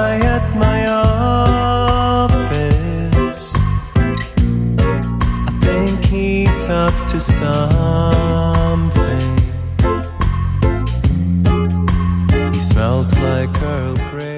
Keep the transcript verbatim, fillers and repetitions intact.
guy at my office. I think he's up to something. He smells like Earl Grey.